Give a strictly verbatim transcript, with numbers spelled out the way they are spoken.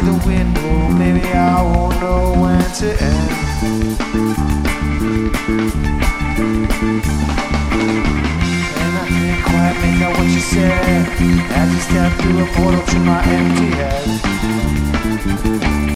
the window, maybe I won't know when to end. And I can't quite make out what you said as you step through a portal to my empty head.